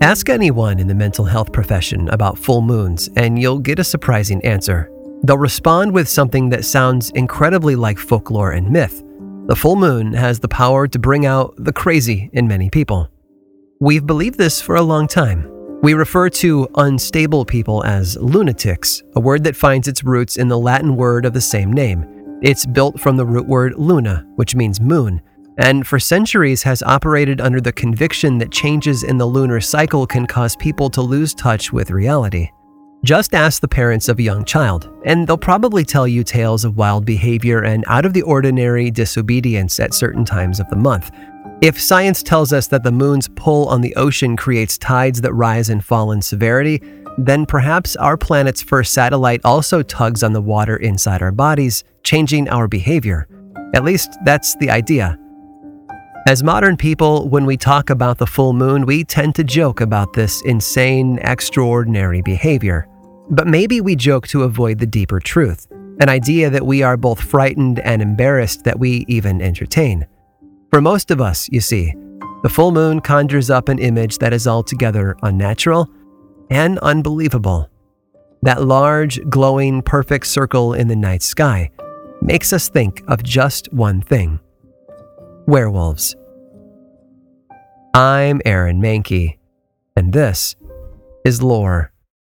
Ask anyone in the mental health profession about full moons, and you'll get a surprising answer. They'll respond with something that sounds incredibly like folklore and myth. The full moon has the power to bring out the crazy in many people. We've believed this for a long time. We refer to unstable people as lunatics, a word that finds its roots in the Latin word of the same name. It's built from the root word luna, which means moon, and for centuries has operated under the conviction that changes in the lunar cycle can cause people to lose touch with reality. Just ask the parents of a young child, and they'll probably tell you tales of wild behavior and out-of-the-ordinary disobedience at certain times of the month. If science tells us that the moon's pull on the ocean creates tides that rise and fall in severity, then perhaps our planet's first satellite also tugs on the water inside our bodies, changing our behavior. At least that's the idea. As modern people, when we talk about the full moon, we tend to joke about this insane, extraordinary behavior. But maybe we joke to avoid the deeper truth, an idea that we are both frightened and embarrassed that we even entertain. For most of us, you see, the full moon conjures up an image that is altogether unnatural and unbelievable. That large, glowing, perfect circle in the night sky makes us think of just one thing: werewolves. I'm Aaron Mahnke, and this is Lore.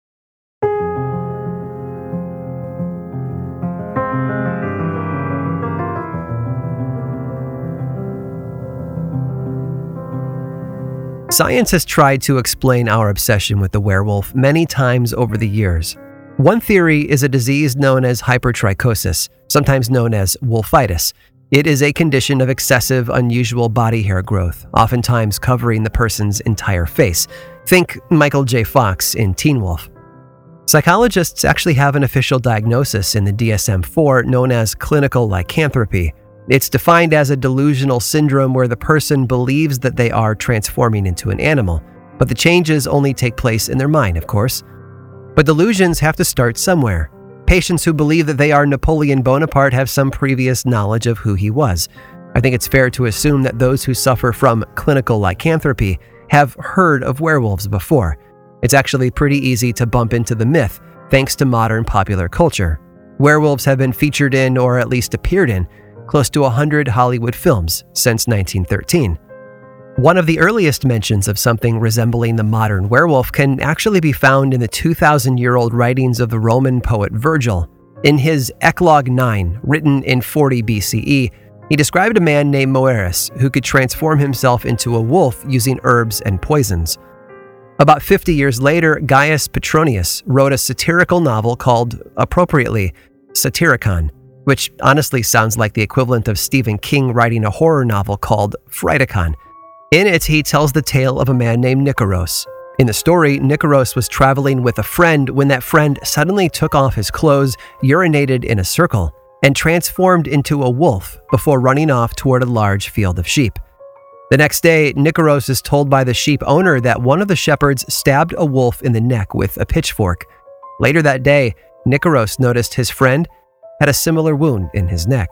Science has tried to explain our obsession with the werewolf many times over the years. One theory is a disease known as hypertrichosis, sometimes known as wolfitis. It is a condition of excessive, unusual body hair growth, oftentimes covering the person's entire face. Think Michael J. Fox in Teen Wolf. Psychologists actually have an official diagnosis in the DSM-4 known as clinical lycanthropy. It's defined as a delusional syndrome where the person believes that they are transforming into an animal, but the changes only take place in their mind, of course. But delusions have to start somewhere. Patients who believe that they are Napoleon Bonaparte have some previous knowledge of who he was. I think it's fair to assume that those who suffer from clinical lycanthropy have heard of werewolves before. It's actually pretty easy to bump into the myth thanks to modern popular culture. Werewolves have been featured in, or at least appeared in, close to 100 Hollywood films since 1913. One of the earliest mentions of something resembling the modern werewolf can actually be found in the 2,000-year-old writings of the Roman poet Virgil. In his Eclogue 9, written in 40 BCE, he described a man named Moeris who could transform himself into a wolf using herbs and poisons. About 50 years later, Gaius Petronius wrote a satirical novel called, appropriately, Satyricon, which honestly sounds like the equivalent of Stephen King writing a horror novel called Frightacon. In it, he tells the tale of a man named Nicaros. In the story, Nicaros was traveling with a friend when that friend suddenly took off his clothes, urinated in a circle, and transformed into a wolf before running off toward a large field of sheep. The next day, Nicaros is told by the sheep owner that one of the shepherds stabbed a wolf in the neck with a pitchfork. Later that day, Nicaros noticed his friend had a similar wound in his neck.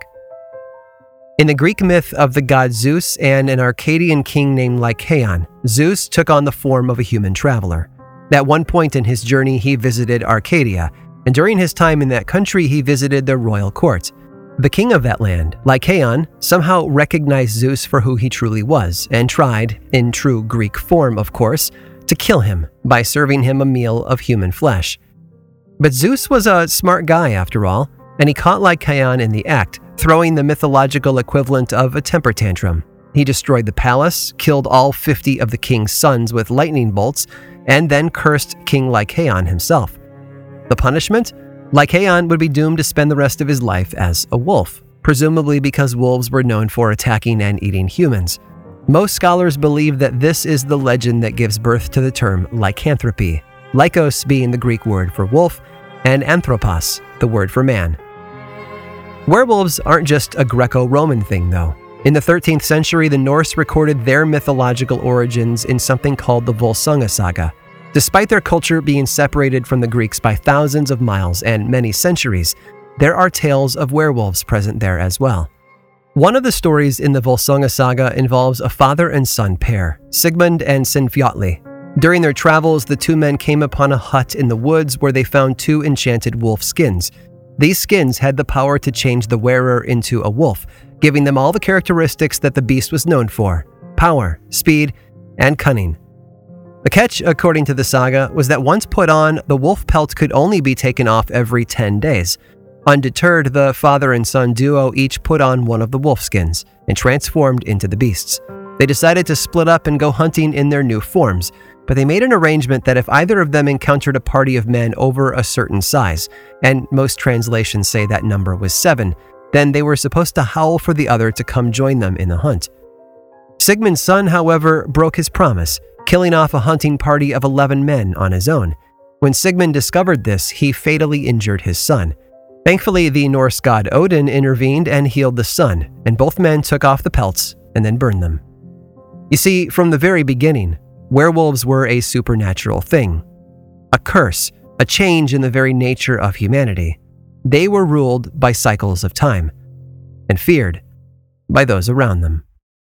In the Greek myth of the god Zeus and an Arcadian king named Lycaon, Zeus took on the form of a human traveler. At one point in his journey, he visited Arcadia, and during his time in that country, he visited the royal court. The king of that land, Lycaon, somehow recognized Zeus for who he truly was and tried, in true Greek form of course, to kill him by serving him a meal of human flesh. But Zeus was a smart guy after all, and he caught Lycaon in the act, throwing the mythological equivalent of a temper tantrum. He destroyed the palace, killed all 50 of the king's sons with lightning bolts, and then cursed King Lycaon himself. The punishment? Lycaon would be doomed to spend the rest of his life as a wolf, presumably because wolves were known for attacking and eating humans. Most scholars believe that this is the legend that gives birth to the term lycanthropy, lykos being the Greek word for wolf, and anthropos, the word for man. Werewolves aren't just a Greco-Roman thing, though. In the 13th century, the Norse recorded their mythological origins in something called the Volsunga Saga. Despite their culture being separated from the Greeks by thousands of miles and many centuries, there are tales of werewolves present there as well. One of the stories in the Volsunga Saga involves a father and son pair, Sigmund and Sinfjotli. During their travels, the two men came upon a hut in the woods where they found two enchanted wolf skins. These skins had the power to change the wearer into a wolf, giving them all the characteristics that the beast was known for: power, speed, and cunning. The catch, according to the saga, was that once put on, the wolf pelt could only be taken off every 10 days. Undeterred, the father and son duo each put on one of the wolf skins and transformed into the beasts. They decided to split up and go hunting in their new forms, but they made an arrangement that if either of them encountered a party of men over a certain size, and most translations say that number was 7, then they were supposed to howl for the other to come join them in the hunt. Sigmund's son, however, broke his promise, killing off a hunting party of 11 men on his own. When Sigmund discovered this, he fatally injured his son. Thankfully, the Norse god Odin intervened and healed the son, and both men took off the pelts and then burned them. You see, from the very beginning, werewolves were a supernatural thing. A curse, a change in the very nature of humanity. They were ruled by cycles of time, and feared by those around them.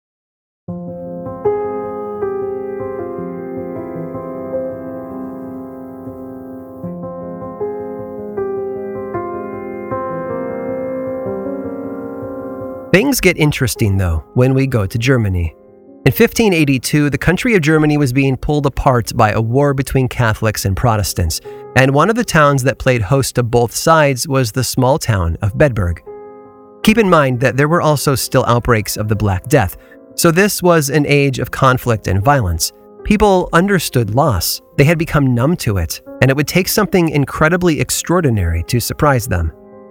Things get interesting, though, when we go to Germany. In 1582, the country of Germany was being pulled apart by a war between Catholics and Protestants, and one of the towns that played host to both sides was the small town of Bedburg. Keep in mind that there were also still outbreaks of the Black Death, so this was an age of conflict and violence. People understood loss, they had become numb to it, and it would take something incredibly extraordinary to surprise them.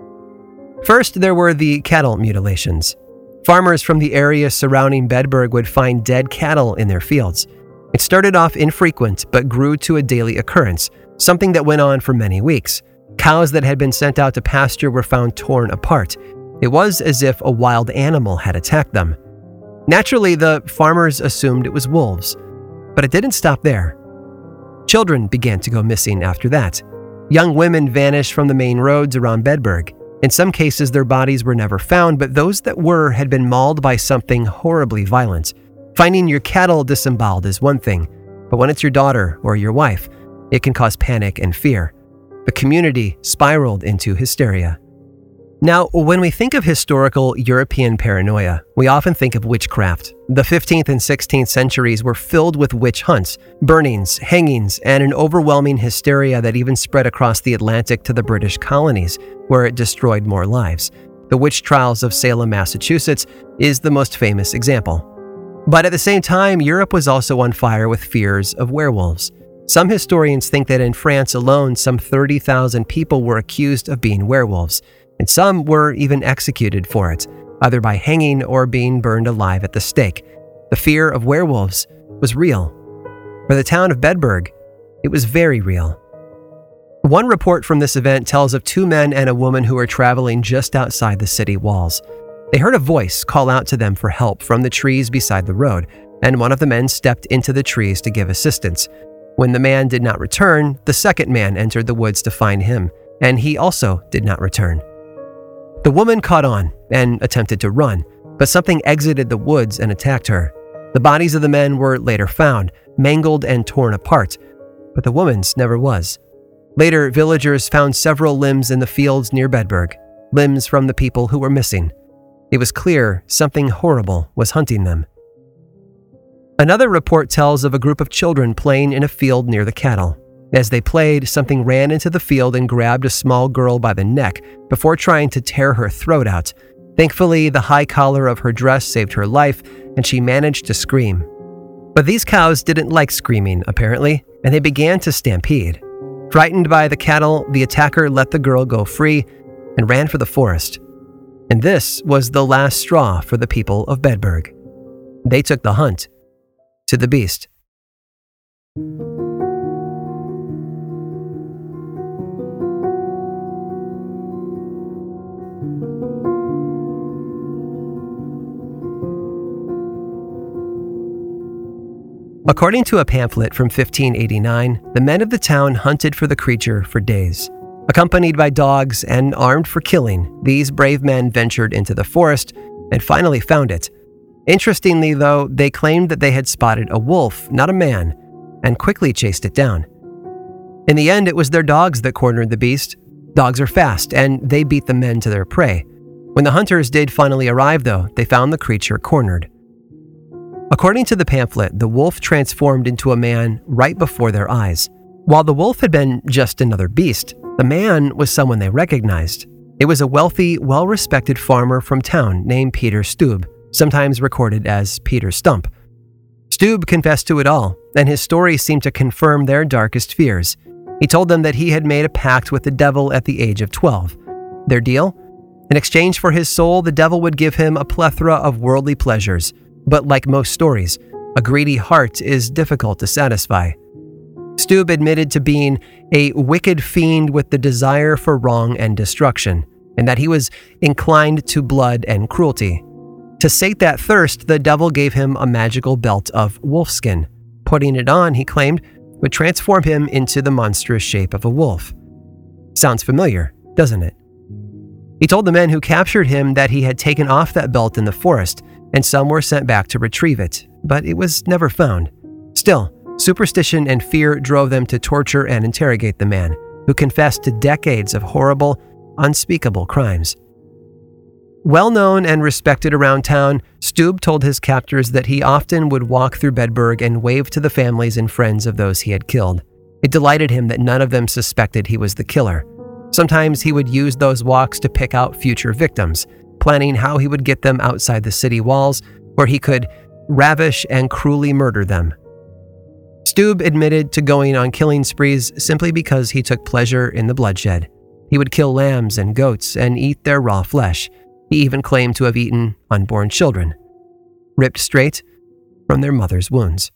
First, there were the cattle mutilations. Farmers from the area surrounding Bedburg would find dead cattle in their fields. It started off infrequent, but grew to a daily occurrence, something that went on for many weeks. Cows that had been sent out to pasture were found torn apart. It was as if a wild animal had attacked them. Naturally, the farmers assumed it was wolves, but it didn't stop there. Children began to go missing after that. Young women vanished from the main roads around Bedburg. In some cases, their bodies were never found, but those that were had been mauled by something horribly violent. Finding your cattle disemboweled is one thing, but when it's your daughter or your wife, it can cause panic and fear. The community spiraled into hysteria. Now, when we think of historical European paranoia, we often think of witchcraft. The 15th and 16th centuries were filled with witch hunts, burnings, hangings, and an overwhelming hysteria that even spread across the Atlantic to the British colonies, where it destroyed more lives. The witch trials of Salem, Massachusetts, is the most famous example. But at the same time, Europe was also on fire with fears of werewolves. Some historians think that in France alone, some 30,000 people were accused of being werewolves, and some were even executed for it, either by hanging or being burned alive at the stake. The fear of werewolves was real. For the town of Bedburg, it was very real. One report from this event tells of 2 men and a woman who were traveling just outside the city walls. They heard a voice call out to them for help from the trees beside the road, and one of the men stepped into the trees to give assistance. When the man did not return, the second man entered the woods to find him, and he also did not return. The woman caught on and attempted to run, but something exited the woods and attacked her. The bodies of the men were later found, mangled and torn apart, but the woman's never was. Later, villagers found several limbs in the fields near Bedburg, limbs from the people who were missing. It was clear something horrible was hunting them. Another report tells of a group of children playing in a field near the cattle. As they played, something ran into the field and grabbed a small girl by the neck before trying to tear her throat out. Thankfully, the high collar of her dress saved her life, and she managed to scream. But these cows didn't like screaming, apparently, and they began to stampede. Frightened by the cattle, the attacker let the girl go free and ran for the forest. And this was the last straw for the people of Bedburg. They took the hunt to the beast. According to a pamphlet from 1589, the men of the town hunted for the creature for days. Accompanied by dogs and armed for killing, these brave men ventured into the forest and finally found it. Interestingly, though, they claimed that they had spotted a wolf, not a man. and quickly chased it down. In the end, it was their dogs that cornered the beast. Dogs are fast, and they beat the men to their prey. When the hunters did finally arrive, though, they found the creature cornered. According to the pamphlet, the wolf transformed into a man right before their eyes. While the wolf had been just another beast, the man was someone they recognized. It was a wealthy, well-respected farmer from town named Peter Stube, sometimes recorded as Peter Stump. Stube confessed to it all, and his story seemed to confirm their darkest fears. He told them that he had made a pact with the devil at the age of 12. Their deal? In exchange for his soul, the devil would give him a plethora of worldly pleasures. But like most stories, a greedy heart is difficult to satisfy. Stube admitted to being a wicked fiend with the desire for wrong and destruction, and that he was inclined to blood and cruelty. To sate that thirst, the devil gave him a magical belt of wolfskin. Putting it on, he claimed, would transform him into the monstrous shape of a wolf. Sounds familiar, doesn't it? He told the men who captured him that he had taken off that belt in the forest, and some were sent back to retrieve it, but it was never found. Still, superstition and fear drove them to torture and interrogate the man, who confessed to decades of horrible, unspeakable crimes. Well known and respected around town, Stube told his captors that he often would walk through Bedburg and wave to the families and friends of those he had killed. It delighted him that none of them suspected he was the killer. Sometimes he would use those walks to pick out future victims, planning how he would get them outside the city walls, where he could ravish and cruelly murder them. Stube admitted to going on killing sprees simply because he took pleasure in the bloodshed. He would kill lambs and goats and eat their raw flesh. He even claimed to have eaten unborn children, ripped straight from their mother's wounds.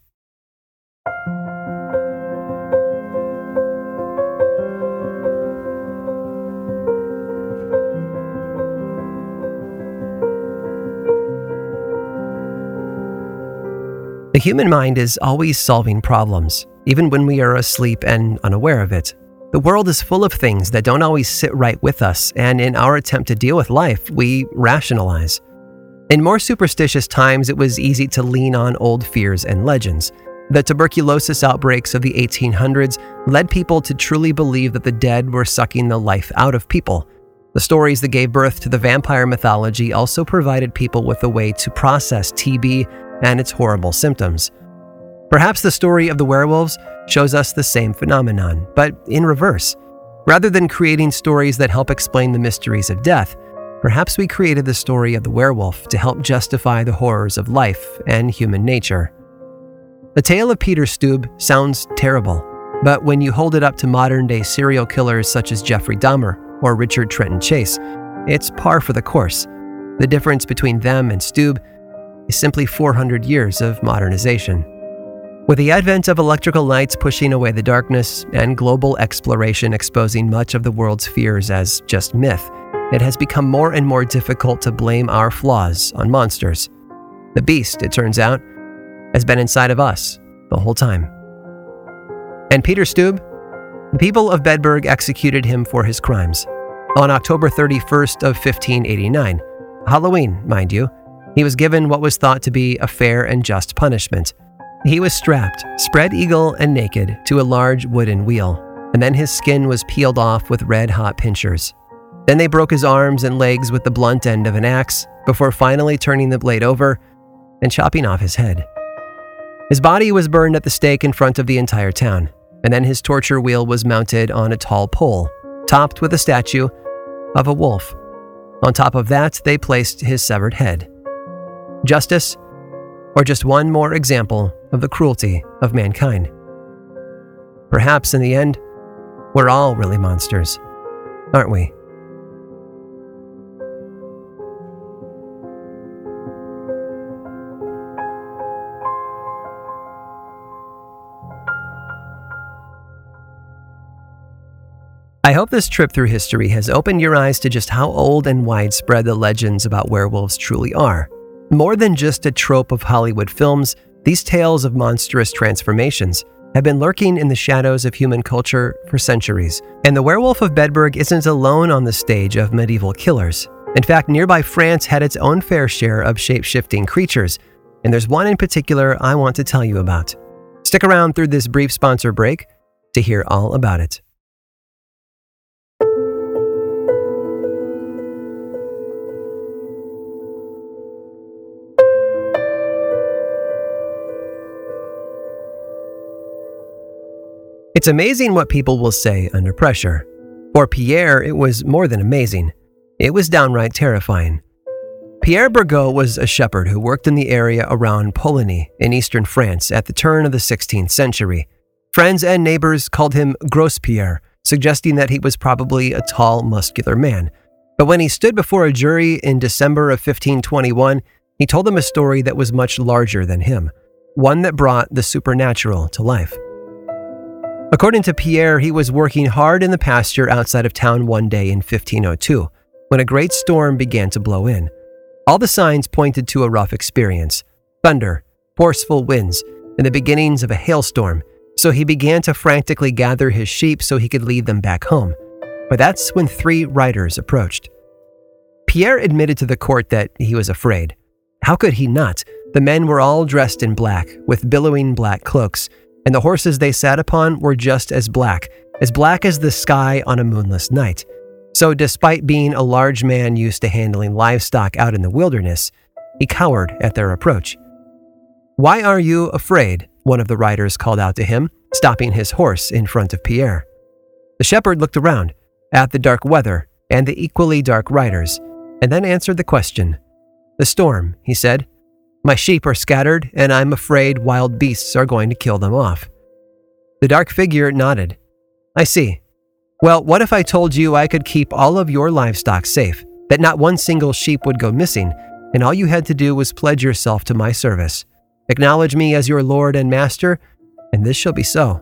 The human mind is always solving problems, even when we are asleep and unaware of it. The world is full of things that don't always sit right with us, and in our attempt to deal with life, we rationalize. In more superstitious times, it was easy to lean on old fears and legends. The tuberculosis outbreaks of the 1800s led people to truly believe that the dead were sucking the life out of people. The stories that gave birth to the vampire mythology also provided people with a way to process TB and its horrible symptoms. Perhaps the story of the werewolves shows us the same phenomenon, but in reverse. Rather than creating stories that help explain the mysteries of death, perhaps we created the story of the werewolf to help justify the horrors of life and human nature. The tale of Peter Stube sounds terrible, but when you hold it up to modern-day serial killers such as Jeffrey Dahmer or Richard Trenton Chase, it's par for the course. The difference between them and Stube is simply 400 years of modernization. With the advent of electrical lights pushing away the darkness and global exploration exposing much of the world's fears as just myth, it has become more and more difficult to blame our flaws on monsters. The beast, it turns out, has been inside of us the whole time. And Peter Stube? The people of Bedburg executed him for his crimes. On October 31st of 1589, Halloween, mind you, he was given what was thought to be a fair and just punishment. He was strapped, spread eagle and naked, to a large wooden wheel, and then his skin was peeled off with red-hot pincers. Then they broke his arms and legs with the blunt end of an axe, before finally turning the blade over and chopping off his head. His body was burned at the stake in front of the entire town, and then his torture wheel was mounted on a tall pole, topped with a statue of a wolf. On top of that, they placed his severed head. Justice, or just one more example of the cruelty of mankind? Perhaps in the end, we're all really monsters, aren't we? I hope this trip through history has opened your eyes to just how old and widespread the legends about werewolves truly are. More than just a trope of Hollywood films, these tales of monstrous transformations have been lurking in the shadows of human culture for centuries. And the Werewolf of Bedburg isn't alone on the stage of medieval killers. In fact, nearby France had its own fair share of shape-shifting creatures, and there's one in particular I want to tell you about. Stick around through this brief sponsor break to hear all about it. It's amazing what people will say under pressure. For Pierre, it was more than amazing. It was downright terrifying. Pierre Burgot was a shepherd who worked in the area around Poligny in eastern France at the turn of the 16th century. Friends and neighbors called him Gros Pierre, suggesting that he was probably a tall, muscular man. But when he stood before a jury in December of 1521, he told them a story that was much larger than him, one that brought the supernatural to life. According to Pierre, he was working hard in the pasture outside of town one day in 1502, when a great storm began to blow in. All the signs pointed to a rough experience: thunder, forceful winds, and the beginnings of a hailstorm, so he began to frantically gather his sheep so he could lead them back home. But that's when 3 riders approached. Pierre admitted to the court that he was afraid. How could he not? The men were all dressed in black, with billowing black cloaks, and the horses they sat upon were just as black as the sky on a moonless night. So despite being a large man used to handling livestock out in the wilderness, he cowered at their approach. "Why are you afraid?" one of the riders called out to him, stopping his horse in front of Pierre. The shepherd looked around, at the dark weather and the equally dark riders, and then answered the question. "The storm," he said. "My sheep are scattered, and I'm afraid wild beasts are going to kill them off." The dark figure nodded. "I see. Well, what if I told you I could keep all of your livestock safe, that not one single sheep would go missing, and all you had to do was pledge yourself to my service? Acknowledge me as your Lord and Master, and this shall be so."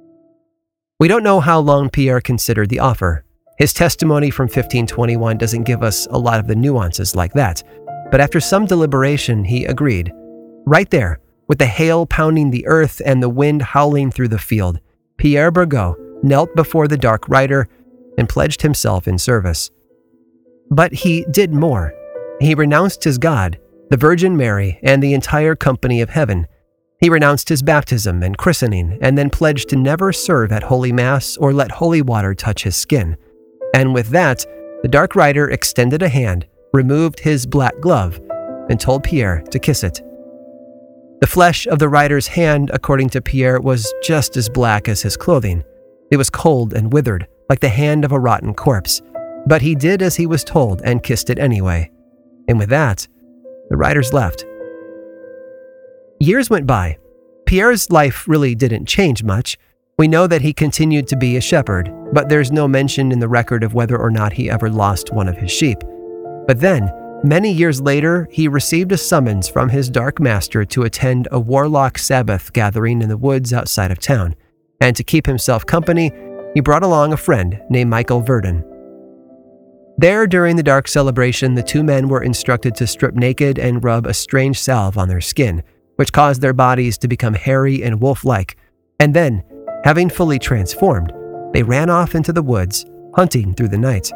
We don't know how long Pierre considered the offer. His testimony from 1521 doesn't give us a lot of the nuances like that, but after some deliberation, he agreed. Right there, with the hail pounding the earth and the wind howling through the field, Pierre Burgot knelt before the dark rider and pledged himself in service. But he did more. He renounced his God, the Virgin Mary, and the entire company of heaven. He renounced his baptism and christening, and then pledged to never serve at Holy Mass or let holy water touch his skin. And with that, the dark rider extended a hand, removed his black glove, and told Pierre to kiss it. The flesh of the rider's hand, according to Pierre, was just as black as his clothing. It was cold and withered, like the hand of a rotten corpse. But he did as he was told and kissed it anyway. And with that, the riders left. Years went by. Pierre's life really didn't change much. We know that he continued to be a shepherd, but there's no mention in the record of whether or not he ever lost one of his sheep. But then, many years later, he received a summons from his dark master to attend a warlock Sabbath gathering in the woods outside of town. And to keep himself company, he brought along a friend named Michael Verdun. There, during the dark celebration, the 2 men were instructed to strip naked and rub a strange salve on their skin, which caused their bodies to become hairy and wolf-like. And then, having fully transformed, they ran off into the woods, hunting through the night.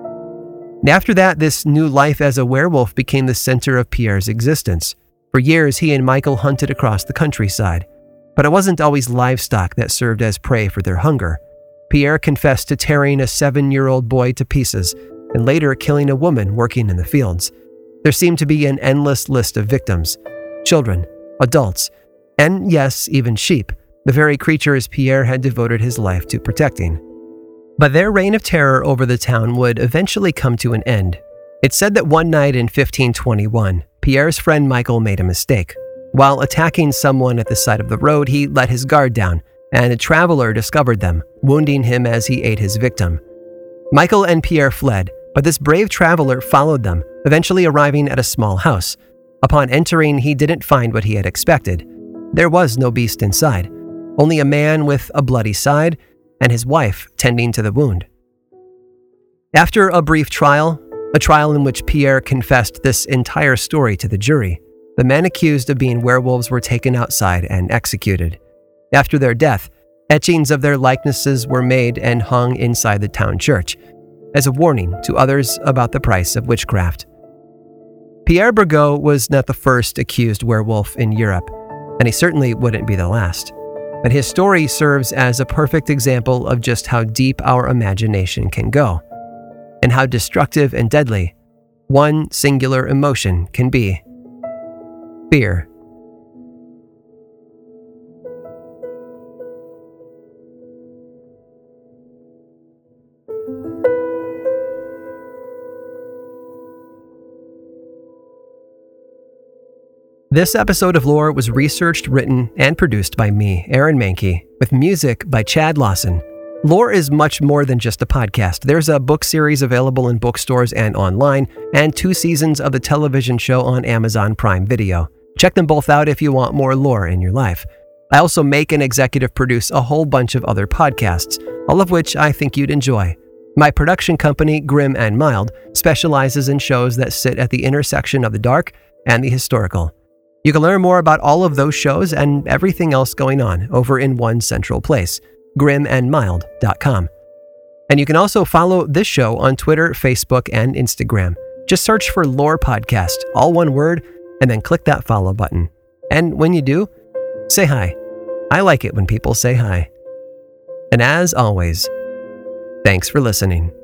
After that, this new life as a werewolf became the center of Pierre's existence. For years, he and Michael hunted across the countryside. But it wasn't always livestock that served as prey for their hunger. Pierre confessed to tearing a 7-year-old boy to pieces, and later killing a woman working in the fields. There seemed to be an endless list of victims: children, adults, and yes, even sheep, the very creatures Pierre had devoted his life to protecting. But their reign of terror over the town would eventually come to an end. It's said that one night in 1521, Pierre's friend Michael made a mistake. While attacking someone at the side of the road, he let his guard down, and a traveler discovered them, wounding him as he ate his victim. Michael and Pierre fled, but this brave traveler followed them, eventually arriving at a small house. Upon entering, he didn't find what he had expected. There was no beast inside, only a man with a bloody side and his wife tending to the wound. After a brief trial, a trial in which Pierre confessed this entire story to the jury, the men accused of being werewolves were taken outside and executed. After their death, etchings of their likenesses were made and hung inside the town church, as a warning to others about the price of witchcraft. Pierre Burgot was not the first accused werewolf in Europe, and he certainly wouldn't be the last. but his story serves as a perfect example of just how deep our imagination can go, and how destructive and deadly one singular emotion can be: fear. This episode of Lore was researched, written, and produced by me, Aaron Mahnke, with music by Chad Lawson. Lore is much more than just a podcast. There's a book series available in bookstores and online, and 2 seasons of the television show on Amazon Prime Video. Check them both out if you want more lore in your life. I also make and executive produce a whole bunch of other podcasts, all of which I think you'd enjoy. My production company, Grim and Mild, specializes in shows that sit at the intersection of the dark and the historical. You can learn more about all of those shows and everything else going on over in one central place, grimandmild.com. And you can also follow this show on Twitter, Facebook, and Instagram. Just search for Lore Podcast, all one word, and then click that follow button. And when you do, say hi. I like it when people say hi. And as always, thanks for listening.